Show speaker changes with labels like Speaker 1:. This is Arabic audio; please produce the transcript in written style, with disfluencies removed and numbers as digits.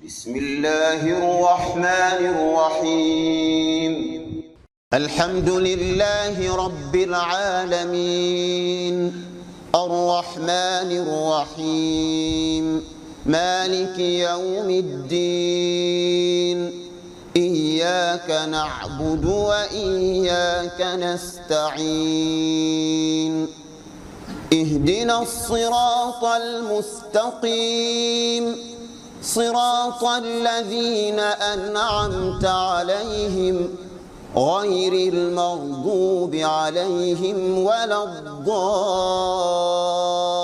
Speaker 1: بسم الله الرحمن الرحيم. الحمد لله رب العالمين، الرحمن الرحيم، مالك يوم الدين. إياك نعبد وإياك نستعين. اهدنا الصراط المستقيم، صراط الذين أنعمت عليهم غير المغضوب عليهم ولا الضالين.